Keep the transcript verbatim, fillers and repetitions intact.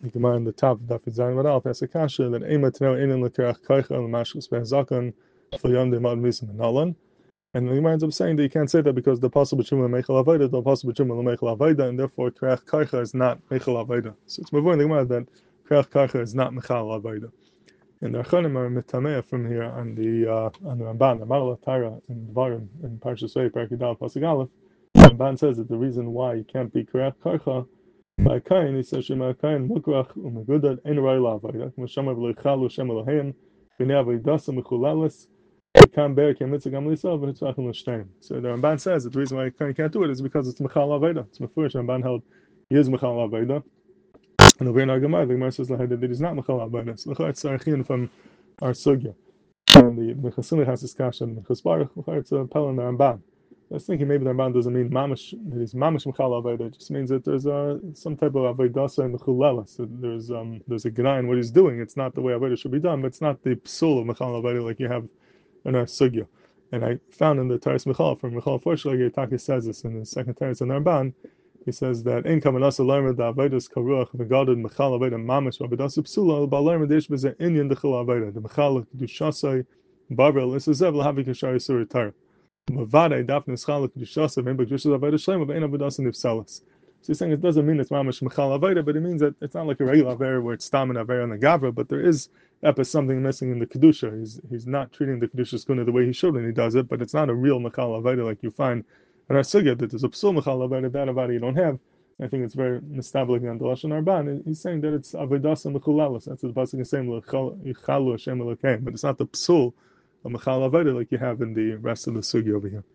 the Gemara in the top of Daf Zayin Vadal asks a kasha that Ema Teno Einin Lekerach Kaicha L'Mashchus Be'Zakon F'Yom De'Mad Misim Nalan. And the Gemara ends up saying that you can't say that because the possible b'chuma meichel avoda, the possible b'chuma meichel avoda, and therefore Kerach Kaicha is not meichel avoda. So it's moving the Gemara that Kerach Kaicha is not meichel avoda. And the Achanim are mitameh from here on the uh, on the Ramban, the Maral Taira in Dvarim in Parshas Vei, Parakidal Pasuk Aleph. The Ramban says that the reason why you can't be Kerach Kaicha by Kain, he says Shema Kain Mukrach Umegudad Ein Rai La'avoda, Meshamav Leichalu Shem Elohim B'nei Avodas Mechulalis. So the Ramban says that the reason why you can't do it is because it's Mechal Aveda. It's Mefurish. Ramban held he is Mechal Aveda. And over in our Gemara, the Gemara says that it is not Mechal Aveda. So it's Archin from our Sugya. And the Mechasumi has this kasha and Mechasbarach, it's a Pel in the Ramban. I was thinking maybe the Ramban doesn't mean Mamish, that he's Mamish Mechal Aveda. It just means that there's a, some type of Avedasa in the Chulala. So there's, um, there's a G'nai in what he's doing. It's not the way Aveda should be done, but it's not the Psul of Mechal Aveda like you have in our sugya. And I found in the Taris Michal from Michal Forshlag, Taki says this in the second Taris in Ramban. He says that in Kamanasa Lerma da Avedis Karuach Megadad Michal Aveda Mamish Avedasa Psula Ba Lerma Dish Beze Indian the Chil Aveda the Michal Kedushasai Babel Lisazev Lahavi Kashari Suritara Mavade Daphne Schal Kedushasa Member Kedushas Aveda Shlem of Ein Avedasa Nivsalas. So he's saying it doesn't mean it's Mamish Michal Aveda, but it means that it's not like a regular Avera where it's Stam and Avera and the Gavra, but there is Epis something missing in the Kedusha. He's he's not treating the Kedusha Skuna the way he should when he does it, but it's not a real Mechal Aveda like you find in our Sugya, that there's a Psul Mechal Aveda, that Aveda you don't have. I think it's very mistabling on the Lashon Arban. He's saying that it's Avedasa Mechulalas. That's what the Pasuk is saying, Yichalu Hashem Elokeim, but it's not the Psul of Mechal Aveda like you have in the rest of the Sugya over here.